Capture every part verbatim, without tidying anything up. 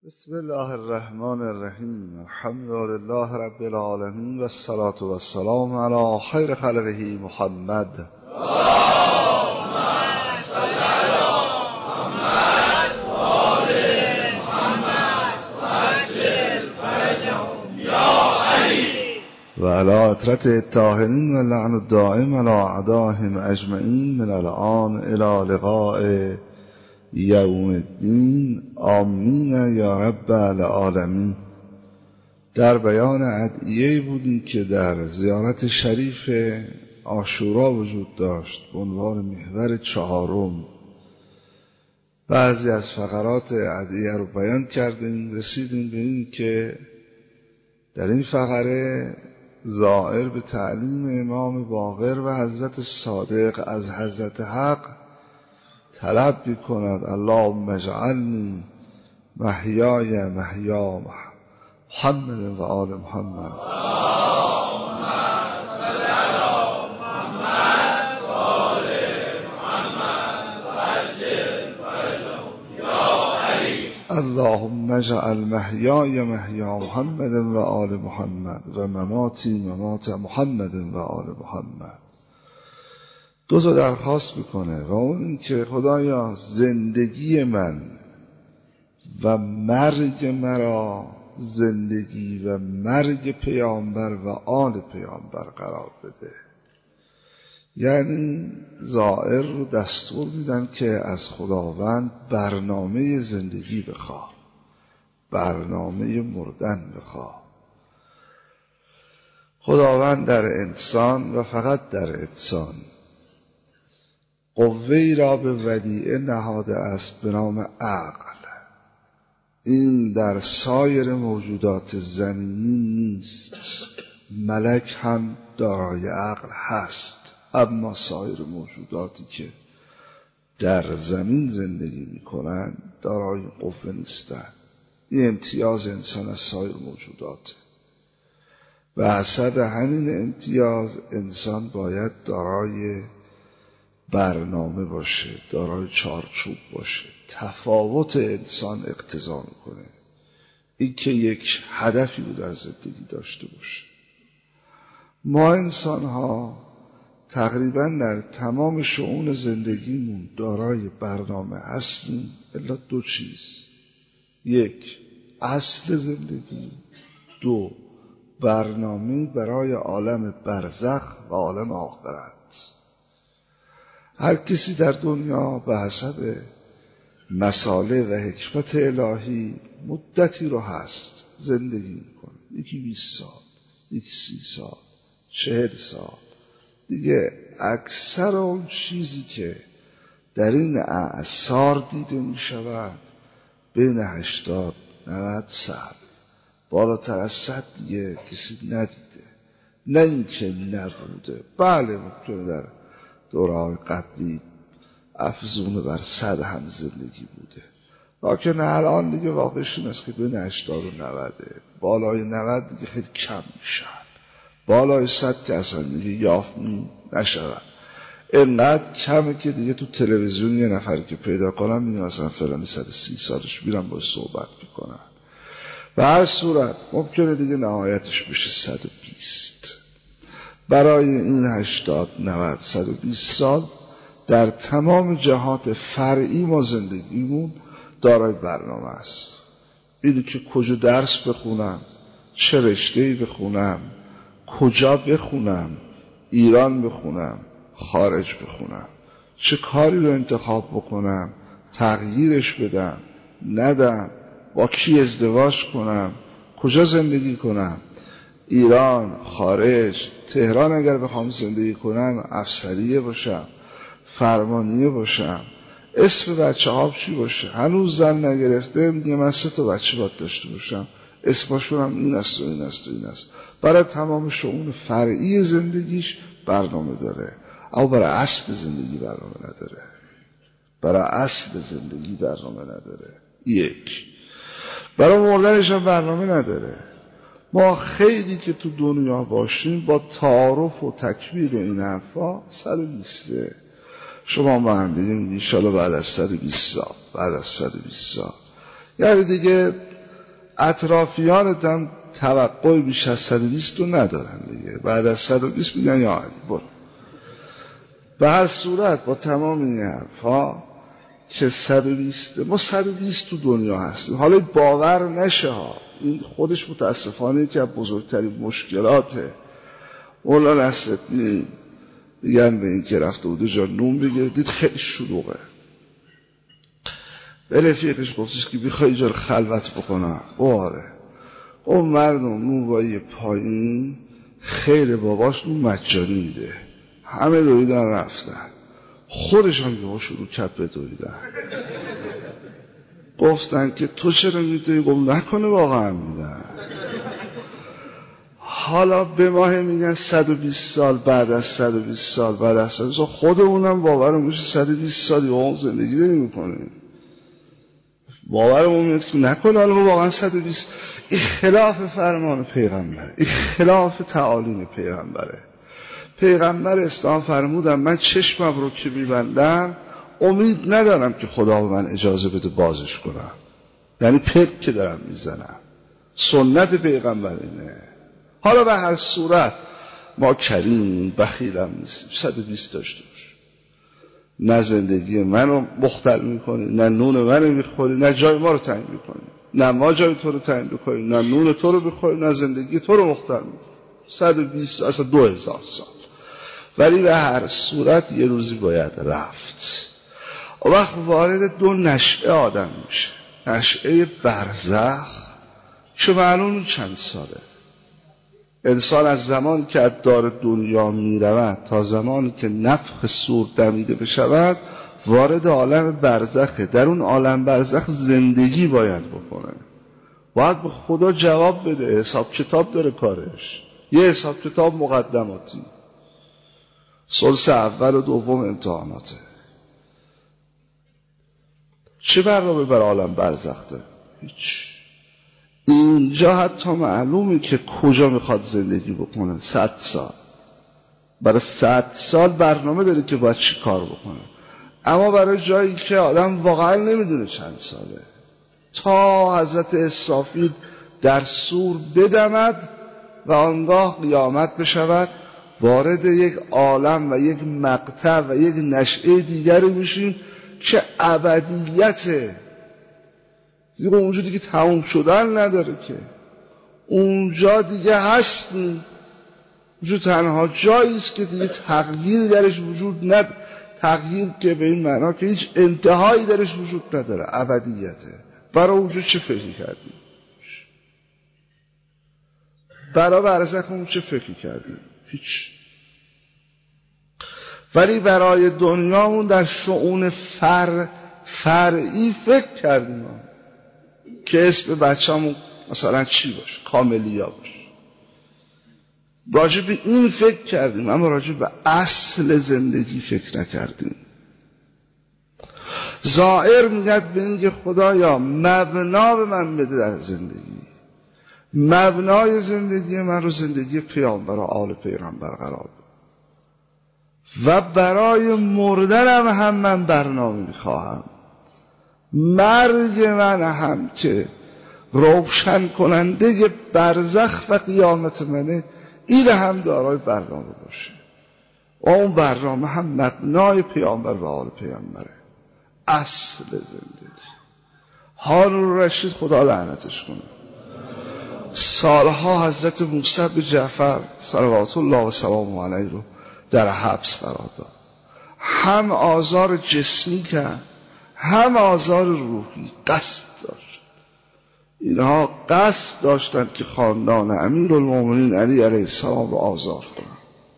بسم الله الرحمن الرحیم. الحمد لله رب العالمین و الصلاة و السلام علی خیر خلقه محمد. اللهم صل علی محمد و آل محمد و عجل فرجهم یا علی و علی عترة الطاهرین و لعن الدائم علی اعدائهم اجمعین من الآن الی لقاء یوم الدین. آمین یا رب العالمین. در بیان ادعیه‌ای بودیم که در زیارت شریف عاشورا وجود داشت به عنوان محور چهارم. بعضی از فقرات ادعیه رو بیان کردیم، رسیدیم به این که در این فقره زائر به تعلیم امام باقر و حضرت صادق از حضرت حق طلب می‌کند اللهم اجعلنی محیای محیا محمد و آل محمد. اللهم صل علی محمد و آل محمد و عجل فرجهم یا علی. اللهم اجعل محیای محیا محمد و آل محمد و مماتی ممات محمد و آل محمد. دو تا درخواست میکنه و اون این که خدایا زندگی من و مرگ مرا زندگی و مرگ پیامبر و آل پیامبر قرار بده. یعنی زائر رو دستور میدن که از خداوند برنامه زندگی بخواه، برنامه مردن بخواه. خداوند در انسان و فقط در انسان قوه‌ای را به ودیعه نهاده است به نام عقل. این در سایر موجودات زمینی نیست. ملک هم دارای عقل هست، اما سایر موجوداتی که در زمین زندگی میکنن دارای قوه نیستن. این امتیاز انسان از سایر موجوداته و حسب همین امتیاز انسان باید دارای برنامه باشه، دارای چارچوب باشه. تفاوت انسان اقتضا میکنه این که یک هدفی رو در زندگی داشته باشه. ما انسان ها تقریبا در تمام شؤون زندگیمون دارای برنامه هستیم الا دو چیز: یک، اصل زندگی; دو، برنامه برای عالم برزخ و عالم آخرت. هر کسی در دنیا به حسب مساله و حکمت الهی مدتی رو هست زندگی میکنه. یکی بیست سال، یکی سی سال، چهل سال. دیگه اکثر اون چیزی که در این اعصار دیده میشود بین هشتاد نود سال، بالاتر از صد دیگه کسی ندیده. نه اینکه نبوده، بله ممکنه در دوره‌های قبلی افزون بر صد هم زندگی بوده، لکن الان دیگه واقعش این است که بین هشتاد و نوده. بالای نود دیگه خیلی کم میشن، بالای صد که اصلا دیگه یافت نشود. اینقدر کمه که دیگه تو تلویزیون یه نفری که پیدا کنم میگن مثلا فلانی صد و سی سالش، میرم باش صحبت میکنن. به هر صورت ممکنه دیگه نهایتش بشه صد و بیست. برای این هشتاد نود صد و بیست سال در تمام جهات فرعی ما زندگیمون دارای برنامه است. اینی که کجا درس بخونم، چه رشته‌ای بخونم، کجا بخونم، ایران بخونم، خارج بخونم، چه کاری رو انتخاب بکنم، تغییرش بدم، ندم، با کی ازدواج کنم، کجا زندگی کنم، ایران، خارج، تهران اگر بخوام زندگی کنم افسریه باشم، فرمانیه باشم، اسم بچه ها چی باشه. هنوز زن نگرفته میگه من سه تا بچه باید داشته باشم، اسمشون هم این است و این است و این است. برای تمام شؤون فرعی زندگیش برنامه داره، اما برای اصل زندگی برنامه نداره. برای اصل زندگی برنامه نداره. یک، برای مردنش هم برنامه نداره. ما خیلی که تو دنیا باشیم با تعارف و تکبیر و این حرفا صد و بیسته. شما با هم دیگه میگی انشالله بعد از صد و بیست سال، بعد از صد و بیست سال، یعنی دیگه اطرافیانت هم توقع بیش از صد و بیست رو ندارن دیگه. بعد از صد و بیست میگن یا علی برو. به هر صورت با تمام این حرفا که صد و بیست ما صد و بیست تو دنیا هستیم. حالا باور نشه ها، این خودش متاسفانه که بزرگترین مشکلاته. مولانا نصرالدین میگن به این که رفته بوده جا نون بگیره، دید خیلی شلوغه. به رفیقش گفتش که بخوای جا خلوت بکنم. باره اون مردم نون وایی پایین خیلی باباش نون مجانی میده. همه دویدن رفتن، خودش هم یهو شروع کرد به دویدن. گفتن که تو چرا میدوی؟ گفت نکنه واقعا میدن. حالا به ماه میگن صد و بیست سال بعد از صد و بیست سال بعد از صد و بیست سال خودمونم باورم میشه صد و بیست سالی با اون زندگی داریم میکنیم. باورمون میاد که نکنه حالا واقعا صد و بیست. این خلاف فرمان پیغمبره، این خلاف تعالیم پیغمبره. پیغمبر اسلام فرمودن من چشمم رو که میبندم امید ندارم که خدا به من اجازه بده بازش کنم. یعنی پرک که دارم میزنم. سنت پیغمبر اینه. حالا به هر صورت ما کریم بخیلم نیستیم. صد و بیست داشته باش، نه زندگی منو مختل میکنی، نه نون منو میخوری، نه جای ما رو تنگ میکنی، نه ما جای تو رو تنگ میکنی، نه نون تو رو بخوری، نه زندگی تو رو مختل میکنی. صد و بیست اصلا دو هزار سال. ولی به هر صورت یه روزی باید رفت. و وقت وارد دو نشعه آدم میشه. نشعه برزخ که معلوم چند ساله. انسان از زمانی که از دار دنیا میرود تا زمانی که نفخ صور دمیده بشود وارد عالم برزخه. در اون عالم برزخ زندگی باید بکنه، باید به خدا جواب بده. حساب کتاب داره کارش. یه حساب کتاب مقدماتی، ثلث اول و دوم امتحاناته. چه برنامه بر عالم برزخ داره؟ هیچ. اینجا حتی معلومه که کجا میخواد زندگی بکنه. صد سال برای صد سال برنامه داره که باید چی کار بکنه. اما برای جایی که آدم واقعا نمیدونه چند ساله، تا حضرت اسرافیل در صور بدمد و آنگاه قیامت بشود وارد یک عالم و یک مقطع و یک نشعه دیگری میشیم که ابدیته. دیگه اونجا دیگه تموم شدن نداره که. اونجا دیگه هستیم. اونجا تنها جاییست که دیگه تغییر درش وجود ند تغییر که به این معنا که هیچ انتهایی درش وجود نداره. ابدیته. برای اونجا چه فکری کردیم؟ برای برزخمون چه فکری کردیم؟ هیچ. ولی برای دنیامون در شؤون فر فرعی فکر کردیم که اسم بچه‌مون مثلا چی باشه؟ کاملیا باشه. راجع به این فکر کردیم اما راجع به اصل زندگی فکر نکردیم. ظاهر میگد به این که خدایا مبنا به من بده در زندگی. مبنای زندگی من رو زندگی پیامبر و آل پیغمبر قرار بده و برای مردنم هم من برنامه میخواهم. مرگ من هم که روشن کننده برزخ و قیامت منه، این هم دارای برنامه باشه و اون برنامه هم مبنای پیامبر و آل پیامبره. اصل زندگی. هارون رشید خدا لعنتش کنه سالها حضرت موسی به جعفر صلوات الله و سلام علیه رو در حبس قرار داد. هم آزار جسمی کرد هم آزار روحی. قصد داشت. اینها قصد داشتند که خاندان امیرالمومنین علی علیه السلام رو آزار کنند.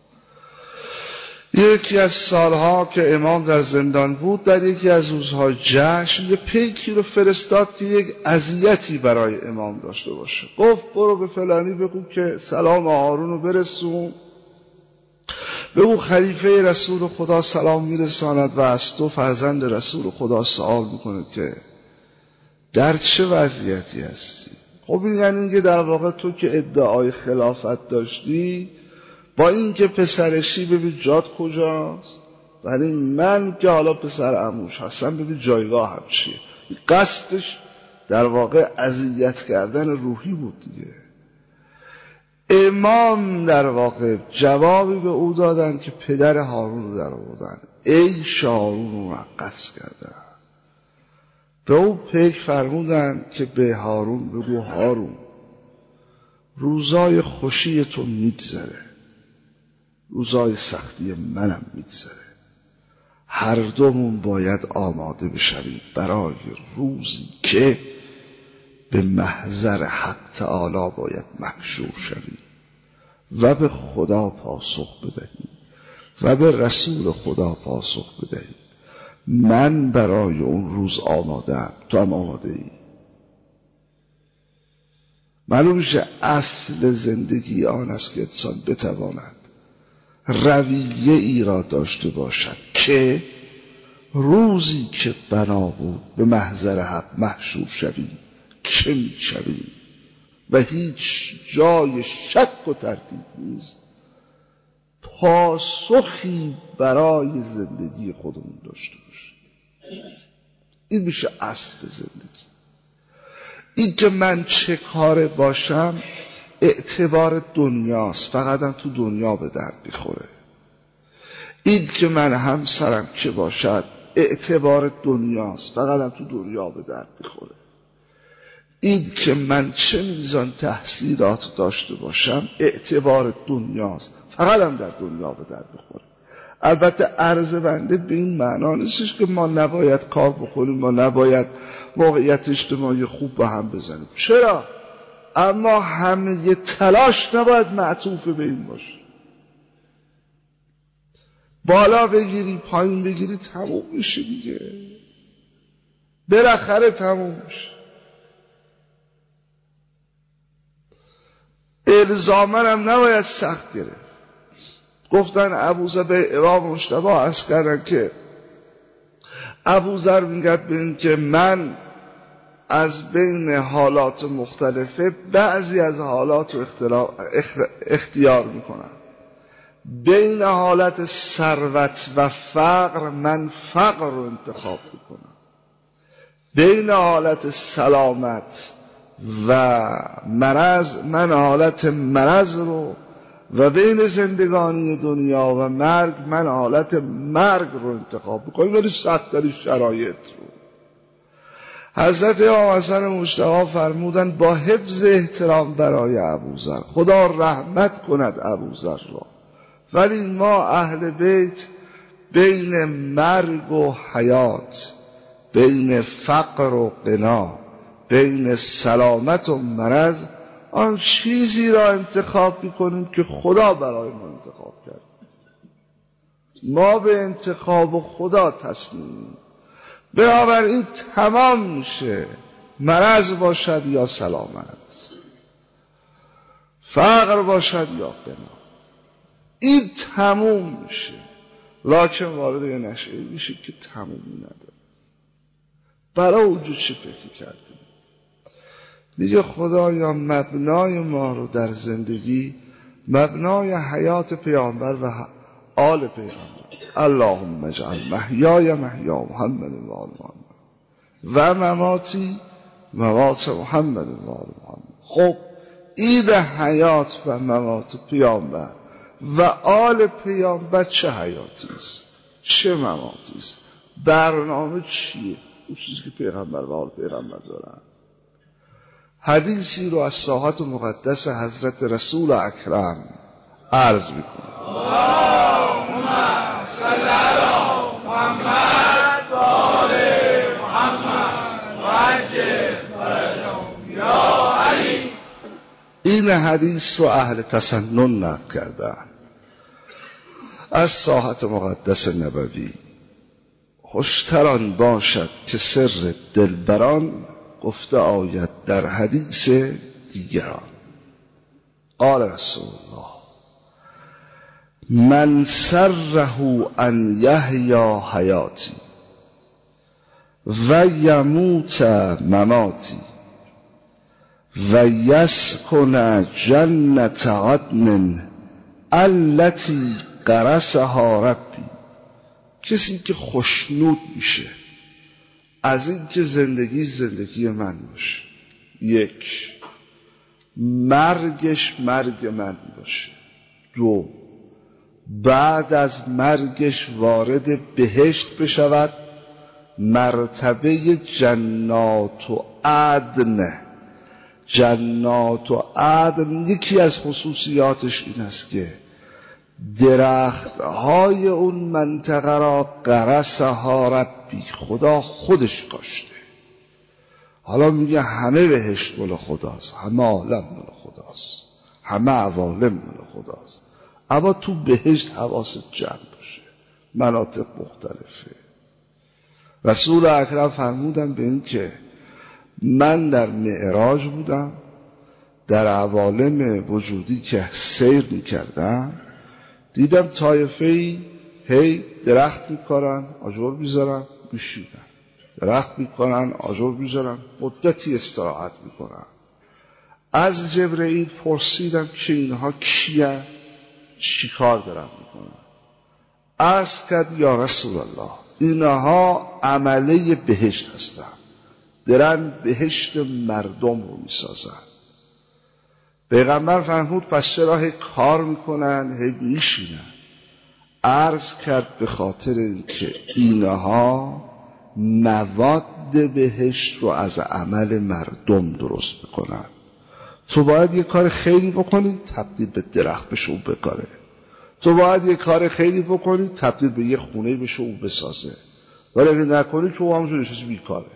یکی از سالها که امام در زندان بود در یکی از روزهای جشن یه پیکی رو فرستاد که یک اذیتی برای امام داشته باشه. گفت برو به فلانی بگو که سلام هارون رو برسون، بگو خلیفه رسول خدا سلام میرساند و از تو فرزند رسول خدا سوال میکنه که در چه وضعیتی هستی. خب این یعنی اینکه در واقع تو که ادعای خلافت داشتی با این که پسرشی ببین جات کجاست، ولی من که حالا پسر عموش هستم ببین جایگاه هم چیه. قصدش در واقع اذیت کردن روحی بود دیگه. امام در واقع جوابی به او دادن که پدر هارون رو در آوردن، ای هارون رو مقص کردن. به او پیک فرمودن که به هارون بگو هارون روزای خوشی تو میگذره، روزای سختی منم میگذره، هر دومون باید آماده بشویم برای روزی که به محضر حق تعالی باید محشور شویم و به خدا پاسخ بدهیم و به رسول خدا پاسخ بدهیم. من برای اون روز آماده‌ام، تو هم آماده ای؟ معلوم میشه اصل زندگی آن است که انسان بتواند رویه ای را داشته باشد که روزی که بنا بود به محضر حق محشور شویم چه می شویم و هیچ جای شک و تردید نیست، پاسخی برای زندگی خودمون داشته باشیم. این میشه اصل زندگی. این که من چه کاره باشم اعتبار دنیاست، فقط هم تو دنیا به درد میخوره. این که من همسرم چه باشد اعتبار دنیاست، فقط هم تو دنیا به درد میخوره. این که من چه میزان تحصیلات داشته باشم اعتبار دنیاست، فقط هم در دنیا به درد میخوره. البته عرض بنده به این معنا نیستش که ما نباید کار بکنیم، ما نباید موقعیت اجتماعی خوب با هم بزنیم، چرا؟ اما همه یه تلاش نباید معطوف به این باشه. بالا بگیری پایین بگیری تموم میشه دیگه، بالاخره تموم میشه. الزامن هم نباید سخت گرفت. گفتن ابوذر به امام مجتبی عرض کردن که ابوذر میگه به این که من از بین حالات مختلفه بعضی از حالات رو اختیار میکنم. بین حالت ثروت و فقر من فقر رو انتخاب میکنم، بین حالت سلامت و مرض من حالت مرض رو، و بین زندگانی دنیا و مرگ من حالت مرگ رو انتخاب میکنم، ولی سخت‌ترین شرایط رو. حضرت امام حسن مجتبی فرمودن با حفظ احترام برای ابوذر، خدا رحمت کند ابوذر را، ولی ما اهل بیت بین مرگ و حیات، بین فقر و غنا، بین سلامت و مرض آن چیزی را انتخاب میکنیم که خدا برای ما انتخاب کرد. ما به انتخاب خدا تسلیمیم. بنابراین تمام میشه، مرض باشد یا سلامت، فقر باشد یا غنا، این تموم میشه. لکن وارد یه نشعه میشه که تمومی نداره. برای وجود چه فکر کردیم؟ میگه خدایا مبنای ما رو در زندگی مبنای حیات پیامبر و آل پیامبر، اللهم اجعل محیای محیا محمد و آل محمد و مماتی ممات محمد و آل محمد. خب این حیات و ممات پیامبر و آل پیامبر چه حیاتی است، چه مماتی است، برنامه چیه؟ اون چیزی که پیغمبر و آل پیغمبر دارن. حدیثی رو از ساحت مقدس حضرت رسول اکرم عرض میکنم. اللهم صل علی محمد و آل محمد و عجل فرجهم یا علی. این حدیث رو اهل تسنن نقل کردن از ساحت مقدس نبوی. خوشتر آن باشد که سر دلبران گفته آید در حدیث دیگران. قال رسول الله من سره ان یحیا حیاتی و یموت مماتی و یسکن جنت عدن التي غرسها ربی. کسی که خوشنود میشه از این که زندگی زندگی من باشه، یک، مرگش مرگ من باشه، دو، بعد از مرگش وارد بهشت بشود، مرتبه جنات و عدن. جنات و عدن یکی از خصوصیاتش این است که درختهای اون منطقه را غرسها ربی، خدا خودش کاشته. حالا میگه همه بهشت مال خداست، همه عالم مال خداست، همه عوالم مال خداست، اما تو بهشت حواست جمع باشه، مناطق مختلفه. رسول اکرم فرمودن به این که من در معراج بودم، در عوالم وجودی که سیر میکردم، دیدم طایفه‌ای هی درخت میکارن، آجر میذارن، میشینن، درخت میکنن، آجر میذارن، مدتی استراحت میکنن. از جبرئیل پرسیدم که اینها کیه، چی کار دارن میکنن؟ عرض کرد یا رسول الله اینها عمله بهشت هستن، درن بهشت مردم رو میسازن. پیغمبر فرمود پس چرا هی کار میکنن، هی میشینن؟ عرض کرد به خاطر اینکه اینها مواد بهشت رو از عمل مردم درست میکنن. تو باید یه کار خیلی بکنی تبدیل به درخت بشه او بکاره، تو باید یه کار خیلی بکنی تبدیل به یه خونه بشه او بسازه، ولی اگه نکنی که او همونجور نشسته بیکاره.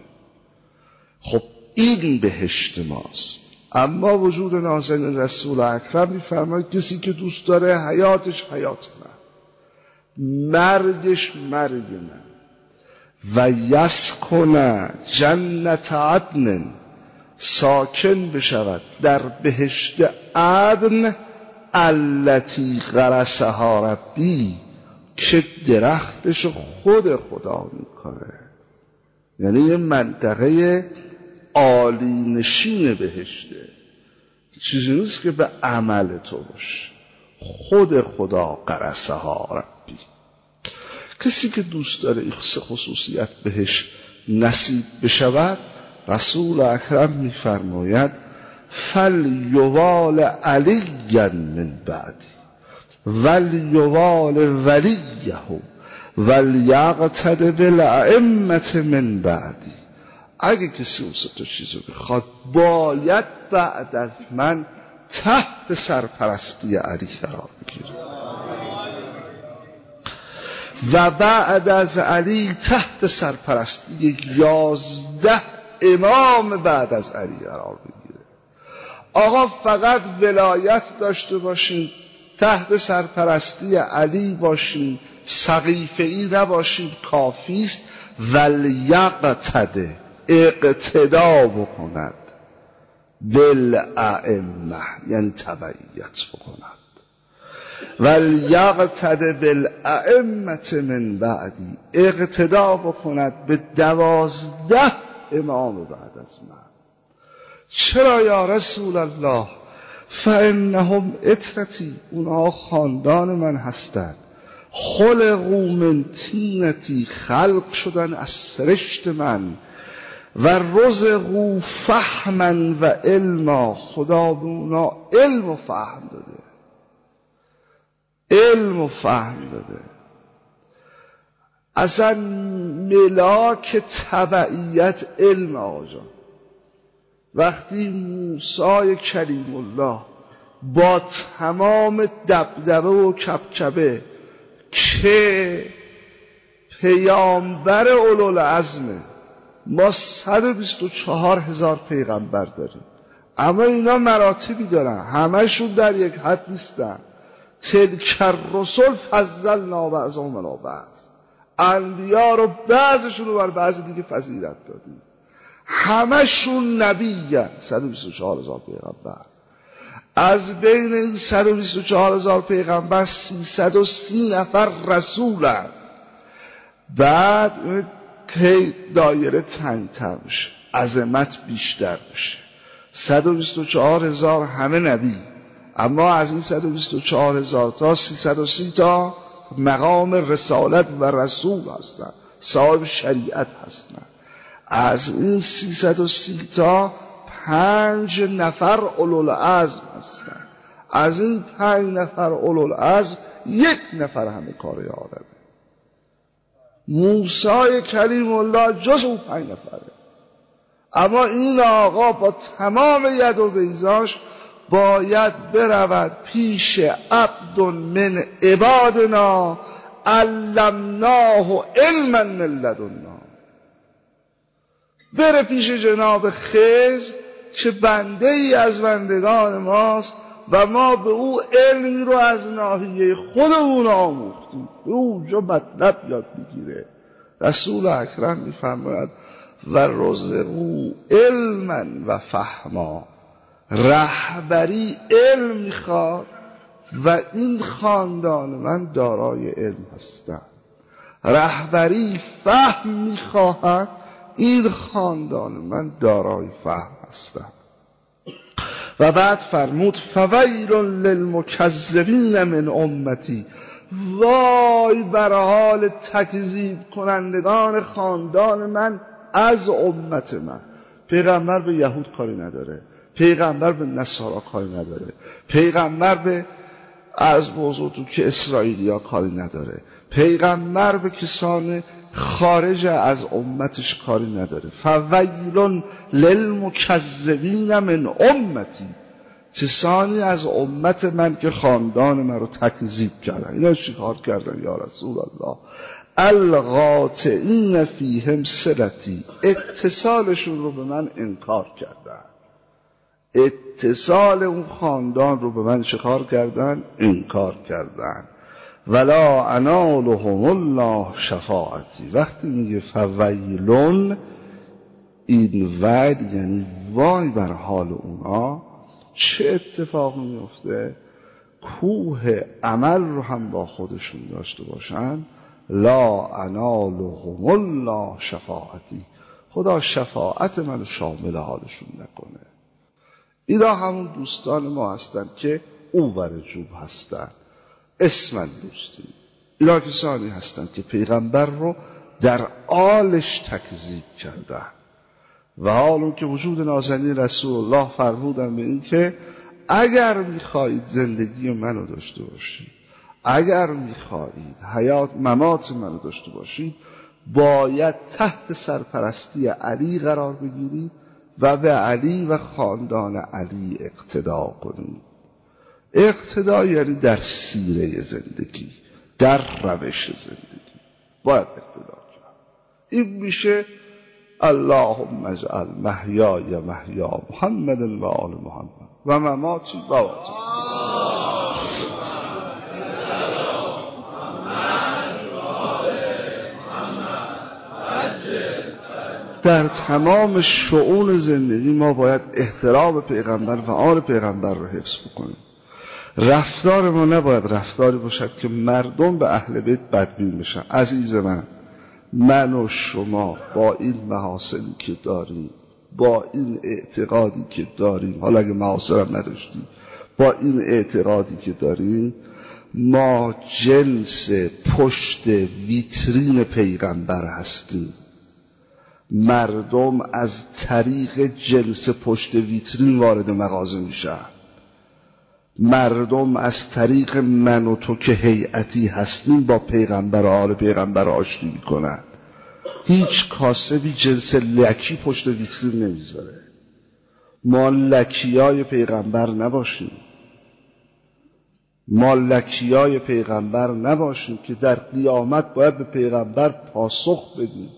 خب این بهشت ماست. اما وجود نازنین رسول اکرم میفرماید کسی که دوست داره حیاتش حیات من، مرگش مرگ من، و یسکن جنت عدن، ساکن بشود در بهشت عدن، التی غرسها ربی، که درختش خود خدا میکنه. یعنی یه منطقه عالی نشین بهشته، چیزی نیست که به عمل تو باشه، خود خدا غرسها ربی. کسی که دوست داره این خصوصیت بهش نصیب بشود، رسول اکرم میفرماید فلیوال علی من بعدی ولیوال ولیه ولیقتد بالائمه من بعدی. اگه کسی اون سه تا چیزو بخواد، باید بعد از من تحت سرپرستی علی قرار بگیره و بعد از علی تحت سرپرستی یازده امام بعد از علی قرار بگیره. آقا فقط ولایت داشته باشین، تحت سرپرستی علی باشین، سقیفه‌ای نباشین کافیست. ولیقتده، اقتدا بکند، بالائمه یعنی تبعیت بکند، ولیقتده بالائمه من بعدی، اقتدا بکند به دوازده امام بعد از من. چرا یا رسول الله؟ فانهم اطرتی، اونها خاندان من هستند، خلقوا من طینتی، خلق شدن از سرشت من، و رزقوا فهما و علما، خدا به اونا علم و فهم داده، علم و فهم داده. اصلا ملاک تبعیت علم. آقا جان وقتی موسی کلیم الله با تمام دبدبه و کبکبه که پیامبر اولوالعزمه، ما صد و بیست و چهار هزار پیغمبر داریم، اما اینا مراتبی دارن، همشون در یک حد نیستن. تلک الرسل فضلنا بعضهم علی بعض، انبیا رو بعضشون رو بر بعض دیگه فضیلت دادیم، همشون نبیین. صد و بیست و چهار هزار پیغمبر، از بین این صد و بیست و چهار هزار پیغمبر سیصد و سی نفر رسولن. بعد که دایره تنگتر میشه، عظمت بیشتر میشه. صد و بیست و چهار هزار همه نبی، اما از این صد و بیست و چهار هزار تا سیصد و سی تا مقام رسالت و رسول هستن، صاحب شریعت هستن. از این سیصد و سی تا پنج نفر اولوالعزم هستن. از این پنج نفر اولوالعزم یک نفر همه کار عالمه. موسی کلیم الله جز اون پنج نفره. اما این آقا با تمام ید و بیضاش باید برود پیش عبد من عبادنا علمناه علما من لدنا، بره پیش جناب خضر که بنده ای از بندگان ماست و ما به او علمی رو از ناحیه خودمون آموختیم، به اونجا مطلب یاد میگیره. رسول اکرم میفرماید و رزقوا علما و فهما، رهبری علم میخواد و این خاندان من دارای علم هستند. رهبری فهم میخواهد، این خاندان من دارای فهم هستند. و بعد فرمود فویل للمکذبین من امتی، وای بر حال تکذیب کنندگان خاندان من از امت من. پیغمبر به یهود کاری نداره، پیغمبر به نصارا کاری نداره، پیغمبر به از موضوع تو که اسرائیلی ها کاری نداره، پیغمبر به کسان خارج از امتش کاری نداره. فویل للمکذبین من امتی، کسانی از امت من که خاندان من رو تکذیب کردن. اینا چی کار کردن یا رسول الله؟ القاطعین فیهم صلتی، اتصالشون رو به من انکار کردن. اتصال اون خاندان رو به من چه کار کردن؟ انکار کردن. ولا انالهم الله شفاعتی. وقتی میگه فویلون، این وعد یعنی وای بر حال اونا. چه اتفاقی میفته؟ کوه عمل رو هم با خودشون داشته باشن. لا انالهم الله شفاعتی، خدا شفاعت من شامل حالشون نکنه. اینا همون دوستان ما هستن که اونور جوب هستن، اسمن دوستی. اینا کسانی هستن که پیغمبر رو در آلش تکذیب کردن و حالا که وجود نازنین رسول الله فرمودن به این که اگر میخواهید زندگی منو داشته باشید، اگر میخواهید حیات ممات منو داشته باشید، باید تحت سرپرستی علی قرار بگیرید و به علی و خاندان علی اقتدا کنید. اقتدا یعنی در سیره زندگی، در روش زندگی باید اقتدا کرد. این میشه اللهم اجعل محیای محیا محمد و آل محمد و مماتی و در تمام شؤون زندگی ما باید احترام پیغمبر و آل پیغمبر رو حفظ بکنیم. رفتار ما نباید رفتاری باشد که مردم به اهل بیت بدبین بشن. عزیز من، من و شما با این محاسنی که داریم، با این اعتقادی که داریم، حالا اگه محاسن هم نداشتیم، با این اعتقادی که داریم، ما جنس پشت ویترین پیغمبر هستیم. مردم از طریق جنس پشت ویترین وارد مغازه میشن. مردم از طریق من و تو که هیئتی هستیم با پیغمبر و آل پیغمبر آشتی میکنن. هیچ کاسبی جنس لکی پشت ویترین نمیذاره. ما لکیای پیغمبر نباشیم، ما لکیای پیغمبر نباشیم که در قیامت باید به پیغمبر پاسخ بدیم.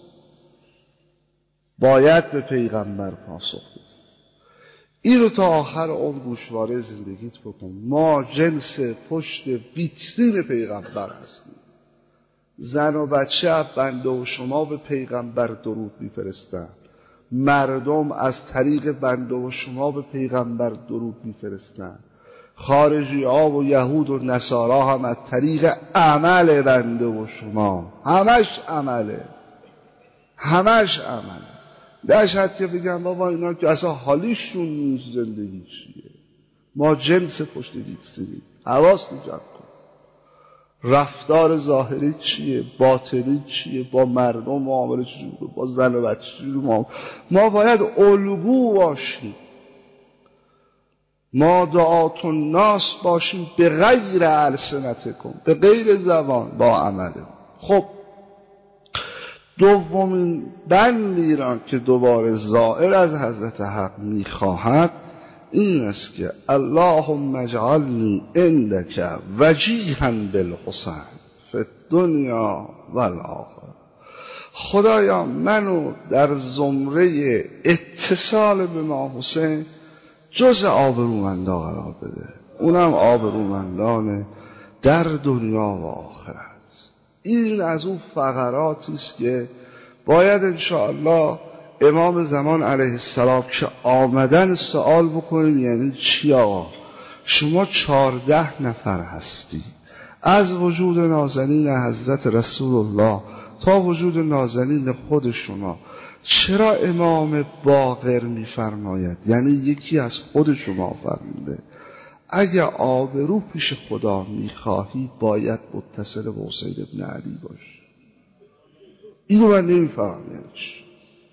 باید به پیغمبر پاسخ بدیم. این رو تا آخر عمر گوشواره زندگیت بکن. ما جنس پشت ویترین پیغمبر هستیم. زن و بچه بنده و شما به پیغمبر درود میفرستن. مردم از طریق بنده و شما به پیغمبر درود میفرستن. خارجی ها و یهود و نصارا هم از طریق عمل بنده و شما، همش عمله، همش عمله. نشد که بگم بابا اینا که اصلا حالیشون نیست زندگی چیه. ما جنس پشت ویترینیم. حواس جمع کن. رفتار ظاهری چیه، باطنی چیه، با مردم معامله چجوره، با زن و بچه چجوره. ما ما باید الگو باشیم، ما دعات الناس باشیم به غیر السنتکم، به غیر زبان، با عمل. خب دومین بندی را که دوباره زائر از حضرت حق میخواهد این است که اللهم اجعلنی عندک وجیها بالحسن فی الدنیا والآخرة. خدایا منو در زمره اتصال به ما حسین جز آبرومندان قرار بده، اونم آبرومندان در دنیا و آخرت. این از اون فقراتی است که باید انشاءالله امام زمان علیه السلام که آمدن سوال بکنیم یعنی چی آقا؟ شما چارده نفر هستی، از وجود نازنین حضرت رسول الله تا وجود نازنین خود شما، چرا امام باقر میفرماید؟ یعنی یکی از خود شما فرموده اگه آبرو پیش خدا میخواهی باید متصل به حسین ابن علی باش. اینو من نمیفهم یعنی چی.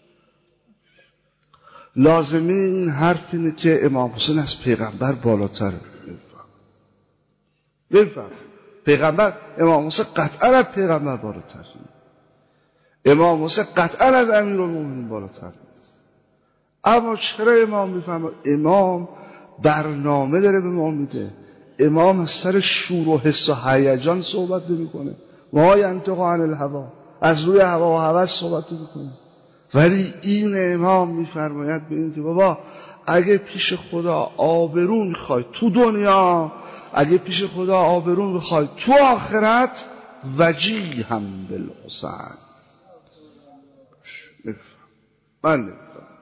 لازمه این حرف اینه که امام حسین از پیغمبر بالاتره. نمیفهم نمیفهم پیغمبر امام حسین قطعا از پیغمبر بالاتره، امام حسین قطعا از امیرالمومنین بالاتر نیست. اما چرا امام میفهمه؟ امام برنامه داره به ما میده. امام از سر شور و حس و هیجان صحبت نمیکنه، ما ینطق عن الهوی، از روی هوا و هوس صحبت نمیکنه. ولی این امام میفرماید به این که بابا اگه پیش خدا آبرو میخوای تو دنیا، اگه پیش خدا آبرو میخوای تو آخرت، وجیه هم بالحسن. نمیفهم، من نمیفهم،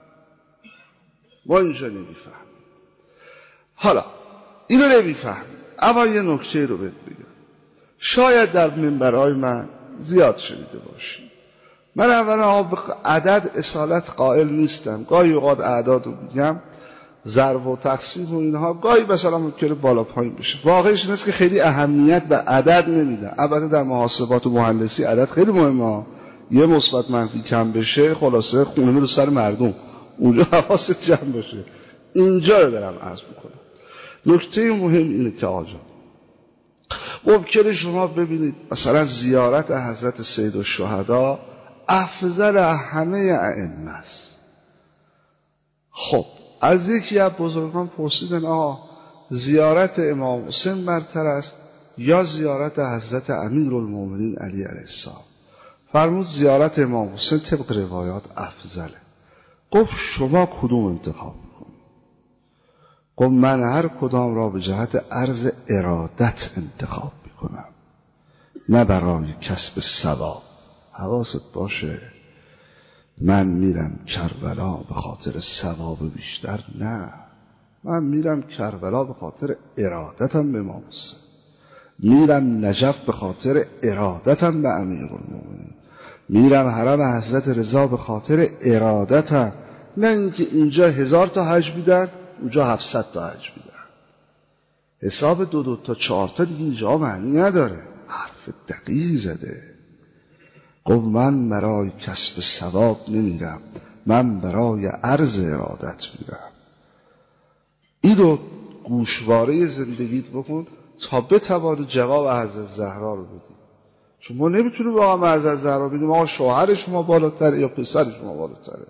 ما اینجا نمیفهم. حالا اینو نمیفهم، اما یه نکته رو بهت بگم، شاید در منبرهای من زیاد شنیده باشی. من اولا به عدد اصالت قائل نیستم، گاهی اوقات اعداد رو میگم ضرب و تقسیم و اینها گاهی مثلا ممکنه بالا پایین بشه. واقعش این است که خیلی اهمیت به عدد نمیدم. البته در محاسبات و مهندسی عدد خیلی مهمه، یه مثبت منفی کم بشه خلاصه خونه میره سر مردم، اونجا حواست جمع باشه. اینجا رو دارم عرض میکنم. نکته مهم اینه که آجا ممکنه شما ببینید مثلا زیارت حضرت سید الشهدا افضل همه ائمه است. خب از یکی از بزرگان پرسیدن آقا زیارت امام حسین برتر است یا زیارت حضرت امیرالمومنین علی علیه السلام؟ فرمود زیارت امام حسین طبق روایات افضله. گفت شما کدوم انتخاب میکنید؟ گفت من هر کدام را به جهت عرض ارادت انتخاب میکنم، نه برای کسب ثواب. حواست باشه، من میرم کربلا به خاطر ثواب بیشتر، نه، من میرم کربلا به خاطر ارادتم به امام حسین، میرم نجف به خاطر ارادتم به امیرالمومنین، میرم حرم حضرت رضا به خاطر ارادتم، نه اینکه اینجا هزار تا حج بیدن اونجا هفتصد تا حج بیدن. حساب دو دو تا چهار تا دیگه اینجا معنی نداره. حرف دقیقی زده. گفت من برای کسب ثواب نمیرم، من برای عرض ارادت میرم. اینو گوشواره زندگیت بکن تا بتوانی جواب حضرت زهرا رو بدی. چون ما نمیتونیم واقعا حضرت زهرا بگیم آقا شوهر شما بالاتره یا پسر شما بالاتره.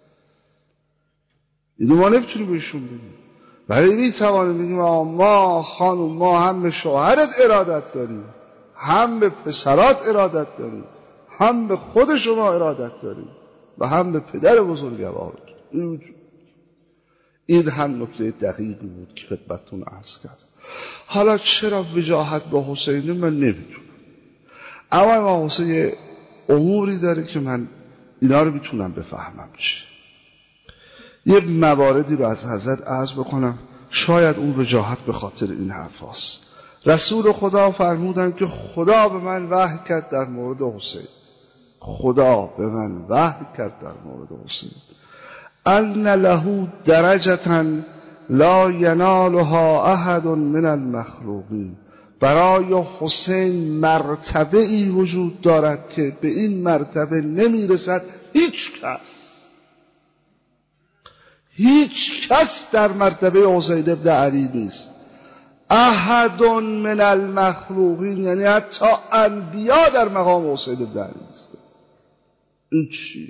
اینو ما نمیتونیم بهشون بگیم، ولی میتوانیم بگیم آقا ما خانم ما هم به شوهرت ارادت داریم، هم به پسرات ارادت داریم، هم به خود شما ارادت داریم و هم به پدر بزرگوارت. این هم نکته دقیقی بود که خدمتتون عرض کردم. حالا چرا وجاهت به حسین من نمیدونم، اما امام حسین اموری داره که من اینا رو میتونم بفهمم چه. یه مواردی رو از حضرت عرض بکنم، شاید اون وجاهت به خاطر این حرف هست. رسول خدا فرمودن که خدا به من وحی کرد در مورد حسین، خدا به من وحی کرد در مورد حسین ان له درجة لا ینالها احد من المخلوقین برای حسین مرتبه ای وجود دارد که به این مرتبه نمیرسد هیچ کس هیچ کس در مرتبه حسین ابن علی نیست. احد من المخلوقین، یعنی حتی انبیا در مقام حسین ابن علی نیست. این چیه؟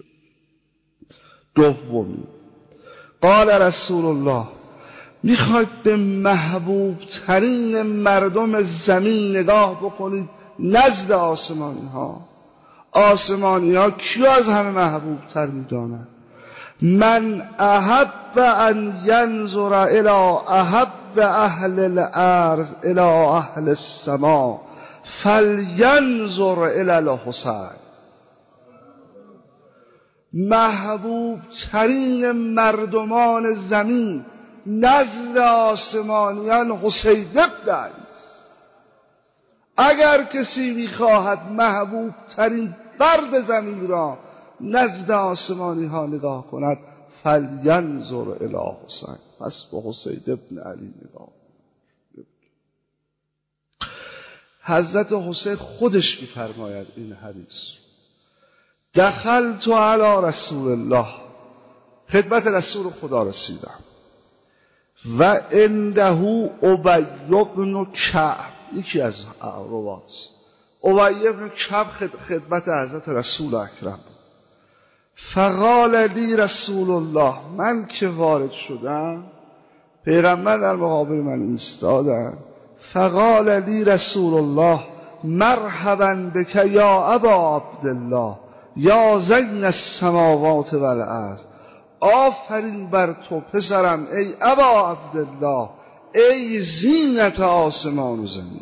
دومی، قال رسول الله، میخواید به محبوب ترین مردم زمین نگاه بکنید نزد آسمانی ها. آسمانی ها کیو از همه محبوب تر میدانند؟ من احب ان ینظر الى احب اهل الارض الى اهل السماء فلینظر الى الحسین. محبوب ترین مردمان زمین نزد آسمانیان حسین ابن علی است. اگر کسی میخواهد محبوب ترین فرد زمین را نزد آسمانی ها نگاه کند، فلینظر الی حسین، پس به حسین ابن علی نگاه. حضرت حسین خودش میفرماید این حدیث، دخلت علی رسول الله، خدمت رسول خدا رسیدم، و عنده ابی بن کعب، یکی از روات، ابی بن کعب خدمت حضرت رسول اکرم. فقال لی رسول الله، من که وارد شدم پیغمبر در مقابل من ایستادن. فقال لی رسول الله مرحبا بک یا ابا عبدالله یا زین السماوات و الارض، آفرین بر تو پسرم ای ابا عبدالله، ای زینت آسمان و زمین.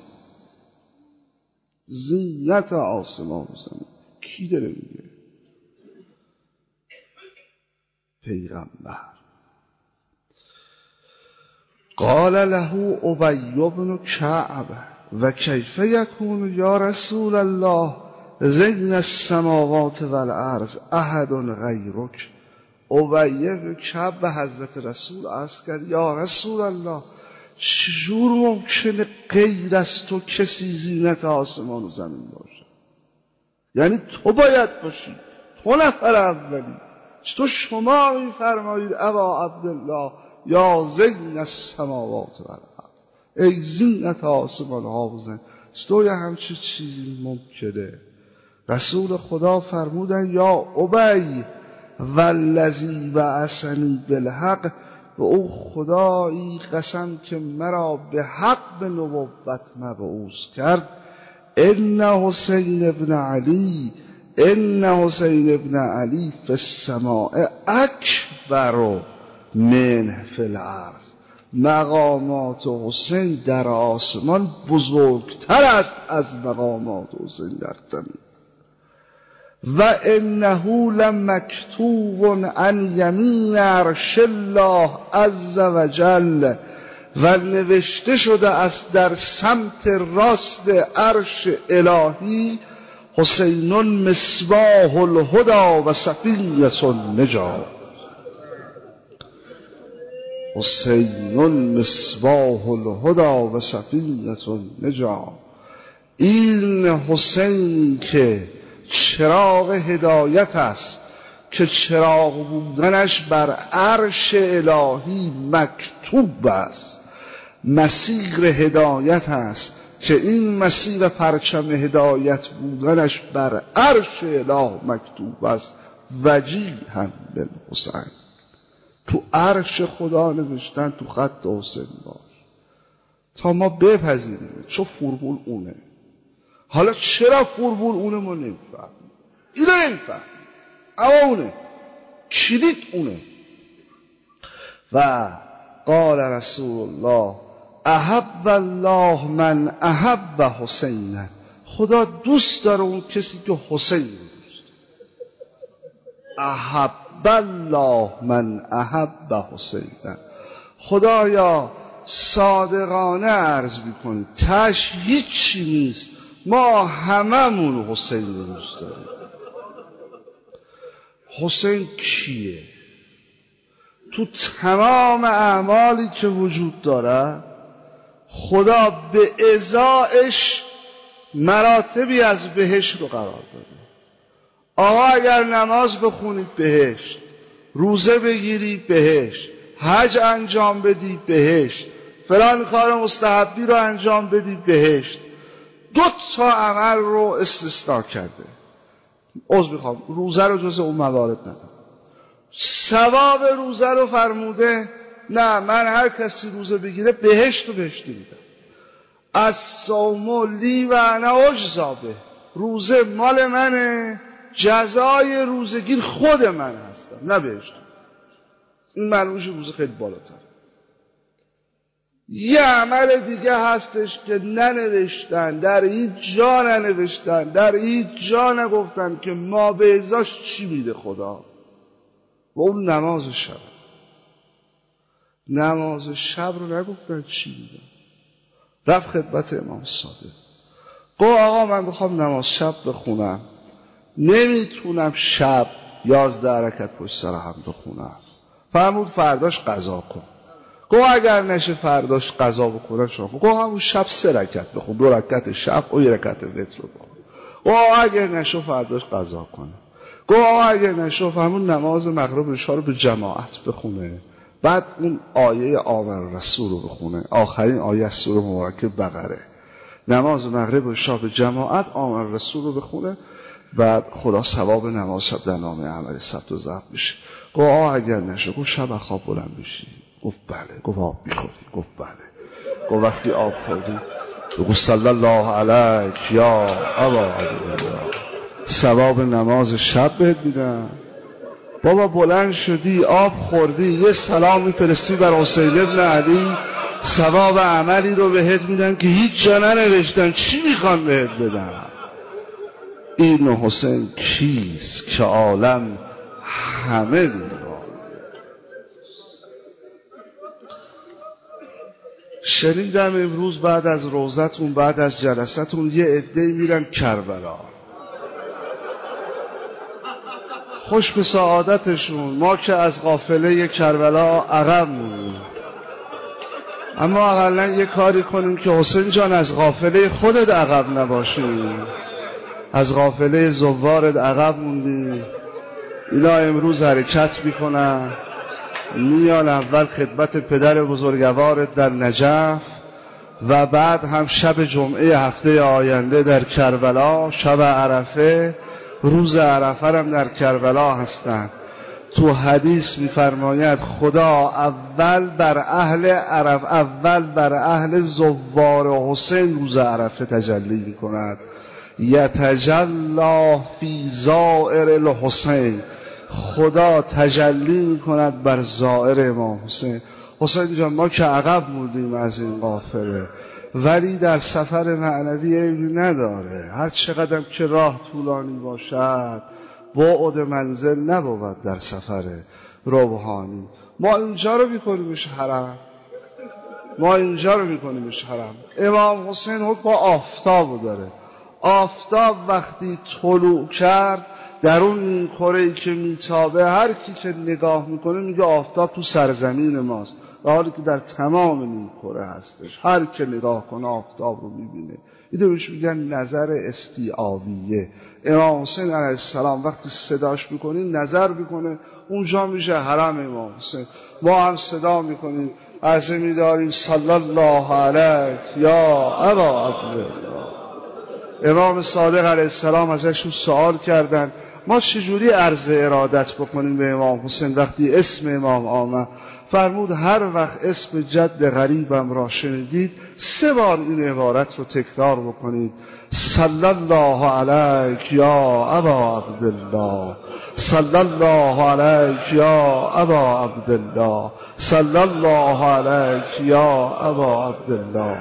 زینت آسمان و زمین کی داره میگه؟ پیغمبر. قال له ابی بن کعب و کیف یکون یا رسول الله زین السماوات و الارض احد غیرک. ابی بن کعب به حضرت رسول عرض کرد یا رسول الله، چجور ممکنه غیر از تو کسی زینت آسمان و زمین باشه؟ یعنی تو باید باشی، تو نفر اولی. چطور شما میفرمایید ابا عبدالله یا زین السماوات و الارض، ای زینت آسمان ها و زمین؟ چطور یه همچه چیزی ممکنه؟ رسول خدا فرمودن یا ابی والذی بعثنی بالحق، و او خدایی قسم که مرا به حق به نبوت مبعوث کرد، ان حسین ابن علی ان حسین ابن علی فی السماء اکبر من فی الارض. مقامات حسین در آسمان بزرگتر است از مقامات حسین در زمین. و انه لمکتوب عن یمین عرش الله عز وجل، و نوشته شده است در سمت راست عرش الهی حسین مصباح الهدی و سفینة النجات. حسین مصباح الهدی و سفینة النجات. این حسین که چراغ هدایت است، که چراغ بودنش بر عرش الهی مکتوب است، مسیر هدایت است که این مسیر پرچم هدایت بودنش بر عرش اله مکتوب است. وجیها بالحسین، تو عرش خدا نوشتن تو خط حسین باش تا ما بپذیریم، چون فرمول اونه. حالا چرا فرمول اونه ما نمیفهمیم، اینو نمیفهمیم، اما اونه، کلید اونه. و قال رسول الله احب الله من احب حسین، خدا دوست داره اون کسی که حسین دوست داره. احب الله من احب حسین. خدایا صادقانه عرض میکنی تش هیچی نیست، ما هممون حسین رو دوست داریم. حسین کیه؟ تو تمام اعمالی که وجود داره خدا به ازایش مراتبی از بهشت رو قرار داده. آقا اگر نماز بخونی بهشت، روزه بگیری بهشت، حج انجام بدی بهشت، فلان کار مستحبی رو انجام بدی بهشت. دو تا عمل رو استثناء کرده. عذر میخوام، روزه رو جز اون موارد ندارم. ثواب روزه رو فرموده نه، من هر کسی روزه بگیره بهشت و بهشتی میدم. از صوم لی و انا اجزا به، روزه مال منه، جزای روزگیر خود من هستم، نه بهشت. این معلومش روزه خیلی بالاتر. یه عمل دیگه هستش که ننوشتن، در هیچ جا ننوشتن، در هیچ جا نگفتن که ما به ازاش چی میده خدا، و اون نماز شب. نماز شب رو نگفتن چی میده. رفت خدمت امام صادق، گفت آقا من بخوام نماز شب بخونم، نمیتونم شب یازده رکعت پشت سر هم بخونم. فرمود فرداش قضا کن. گفت اگر نشه فرداش قضا بکنم شما کن. گفت همون شب سه رکعت بخون، دو رکعت شب و یک رکعت وتر رو بخون. گفت اگر نشه فرداش قضا کنه. گفت اگر نشه همون نماز مغرب عشا رو به جماعت بخونه، بعد اون آیه آمر رسول رو بخونه، آخرین آیه از سوره مبارکه بقره. نماز مغرب عشا به جماعت آمر رسول رو بخونه، بعد خدا ثواب نماز شب در نامه عمل ثبت و ضبط میشه. گفت آه اگر نشه. گفت شب خواب بلند بشی؟ گفت بله. گفت آب میخوری؟ گفت بله. گفت وقتی آب خوردی گفت صلی الله علیک یا ابا عبدالله، ثواب نماز شب بهت میدن. بابا بلند شدی آب خوردی یه سلام میفرستی بر حسین ابن علی، ثواب عملی رو بهت میدن که هیچ جا ننوشتن چی میخوان بهت بدن. این حسین کیست که عالم همه دیوانه. شنیدم امروز بعد از روزتون، بعد از جلستون، یه عده‌ای میرن کربلا. خوش به سعادتشون. ما که از قافله کربلا عقب موندیم، اما اقلا یه کاری کنیم که حسین جان از قافله خودت عقب نباشیم. از قافله زوارت عقب موندی. اینا امروز حرکت میکنن، میان اول خدمت پدر بزرگوارت در نجف و بعد هم شب جمعه هفته آینده در کربلا، شب عرفه، روز عرفه هم در کربلا هستن. تو حدیث میفرماید خدا اول بر اهل عرف، اول بر اهل زوار حسین روز عرفه تجلی میکند. یتجلی فی زائر الحسین، خدا تجلی میکند بر زائر امام حسین. حسین جان ما که عقب بودیم از این قافله، ولی در سفر معنوی عیبی نداره. هر چقدر که راه طولانی باشد بعد منزل نبود در سفر روحانی. ما اینجا رو میکنیمش حرم، ما اینجا رو میکنیمش حرم. امام حسین حکم آفتاب داره. آفتاب وقتی طلوع کرد در اون نیم کره‌ای که میتابه، هر کی که نگاه میکنه میگه آفتاب تو سرزمین ماست، در حالی که در تمام نیم کره هستش. هر کی نگاه کنه آفتاب رو میبینه. ایده بهش میگن نظر استیعابیه. امام حسین علیه السلام وقتی صداش میکنین نظر میکنه، اونجا میشه حرم امام حسین. ما هم صدا میکنیم، عرضه میداریم صلی الله علیک یا ابا عبدالله. امام صادق علیه السلام ازشون سوال کردن ما چجوری عرض ارادت بکنیم به امام حسین وقتی اسم امام آمد؟ فرمود هر وقت اسم جد غریبم را شنیدید سه بار این عبارت رو تکرار بکنید: صلی الله علیک یا ابا عبدالله، صلی الله علیک یا ابا عبدالله، صلی الله علیک یا ابا عبدالله.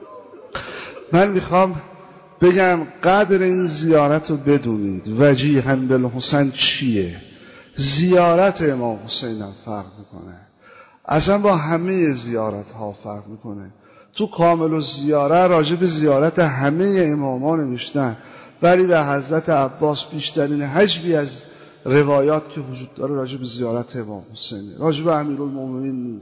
من میخوام بگم قدر این زیارت رو بدونید. وجیها بالحسین چیه؟ زیارت امام حسین هم فرق میکنه، اصلا با همه زیارت ها فرق میکنه. تو کامل الزیاره راجع به زیارت همه امامان نوشتن، ولی به حضرت عباس بیشترین حجبی از روایات که وجود داره راجع به زیارت امام حسینه، راجع به امیرالمومنین نیست.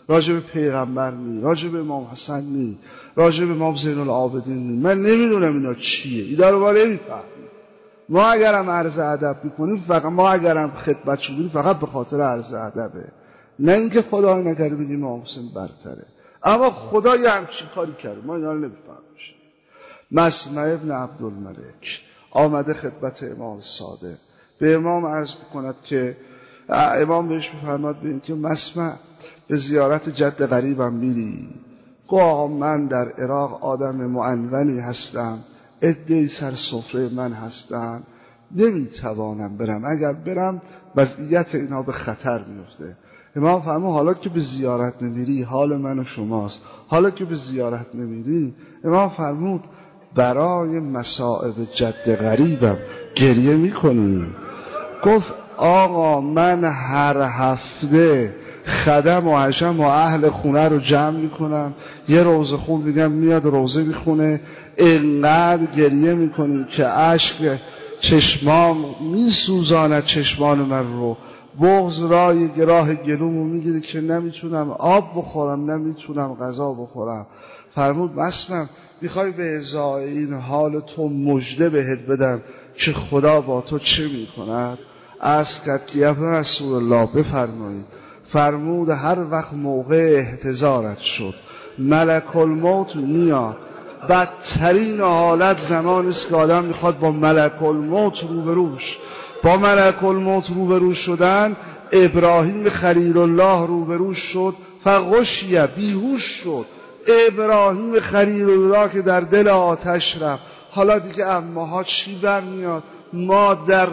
راجع به پیغمبر نی، راجع به امام حسن نی، راجع به امام زین العابدین نی. من نمیدونم اینا چیه، اینا رو ما نمیفهمیم. ما اگرم عرض ادب میکنیم فقط ما اگرم خدمت شدیم فقط به خاطر عرض ادبه، نه اینکه خدای نکرده بگیم امام حسین برتره. اما خدا یه همچین کاری کرده، ما اینا رو نمیفهمیم. مسمع ابن عبدالملک آمده خدمت امام صادق، به امام عرض میکند که امام بهش میفرماد به این که مسمع به زیارت جد غریبم میری؟ گفت آقا من در عراق آدم معنونی هستم، عده‌ای سر سفره من هستن، نمیتوانم برم، اگر برم وضعیت اینا به خطر میفته. امام فرمود حالا که به زیارت نمیری، حال من و شماست، حالا که به زیارت نمیری، امام فرمود برای مصائب جد غریبم گریه میکنی؟ گفت آقا من هر هفته خدم و حشم و اهل خونه رو جمع میکنم، یه روزه خون میگم میاد روزه میخونه، اینقدر گریه میکنیم که اشک چشمام میسوزاند چشمان من رو، بغض رای گراه گلومو میگیره که نمیتونم آب بخورم، نمیتونم غذا بخورم. فرمود مسمع میخوای به ازای این حال تو مژده بهت بدم که خدا با تو چه میکند؟ از کتیف رسول الله بفرمایید. فرمود هر وقت موقع احتضارت شد ملک الموت میاد، بدترین حالت زمانی است که آدم میخواد با ملک الموت روبروش. با ملک الموت روبرو شدن ابراهیم خلیل الله روبرو شد، فغشیه بیهوش شد. ابراهیم خلیل الله که در دل آتش رفت، حالا دیگه اماها چی برمیاد؟ ما در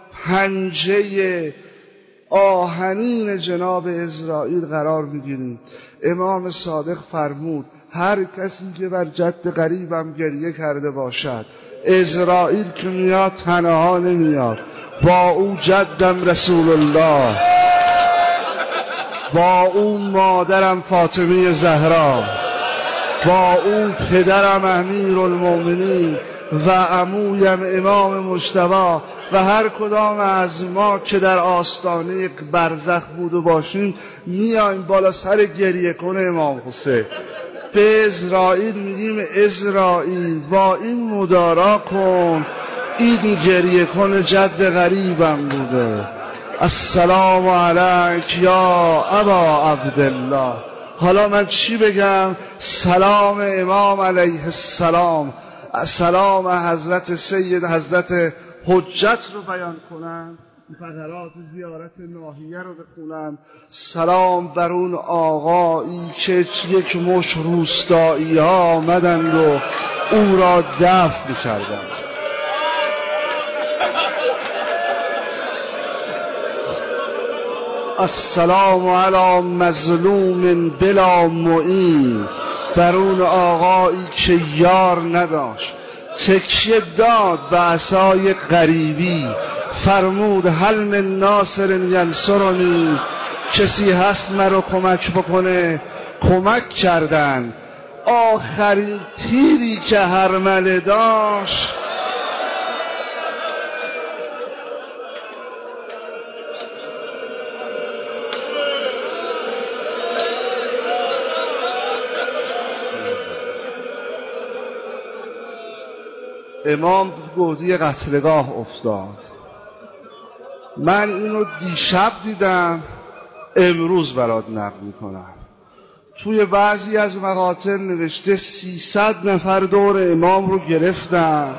پنجه آهنین جناب اسرائیل قرار میگیریم. امام صادق فرمود هر کسی که بر جد غریبم گریه کرده باشد، اسرائیل که میاد تنها نمیاد، با او جدم رسول الله، با او مادرم فاطمه زهرا، با او پدرم امیر المؤمنین و عمویم امام مجتبی و هر کدام از ما که در آستانه برزخ بوده باشیم میایم بالا سر گریه کنه امام حسین. به اسرائیل میگیم اسرائیل با این مدارا کن، این گریه کن جد غریبم بوده. السلام علیک یا ابا عبدالله. حالا من چی بگم؟ سلام امام علیه السلام، سلام حضرت سید حضرت حجت رو بیان کنم، فقرات زیارت ناحیه رو بخونم. سلام بر اون آقایی که یک مش روستایی ها آمدند و او را دفن کردند. السلام علی مظلوم بلا معین، بر اون آقایی که یار نداشت، تکیه داد به عصای غریبی، فرمود هل من ناصر ینصرنی، کسی هست مرا کمک بکنه؟ کمک کردن. آخرین تیری که هرمله داشت امام گودی قتلگاه افتاد. من اینو دیشب دیدم، امروز برات نقل میکنم. توی بعضی از مقاطع نوشته سیصد نفر دور امام رو گرفتن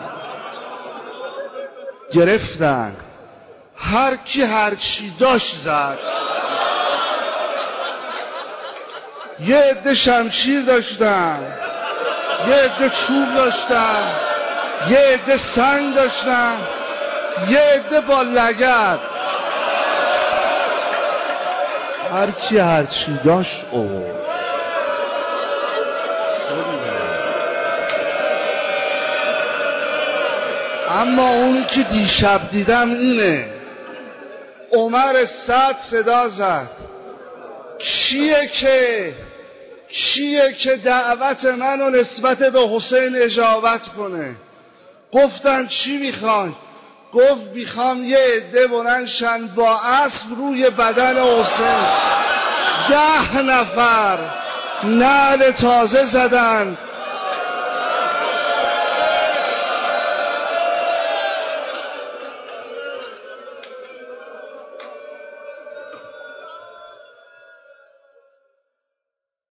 گرفتن هر کی هر چی داشت زد. یه عده شمشیر داشتن، یه عده چوب داشتن، یه عده سنگ داشتن، یه عده با لگد، هر کی هر چی داشت. او اما اونی که دیشب دیدم اینه، عمر سعد صدا زد کیه که کیه که دعوت منو نسبت به حسین اجابت کنه؟ گفتن چی میخوان؟ گفت میخوام یه عده بلند شن با اسب روی بدن حسین ده نفر نعل تازه زدن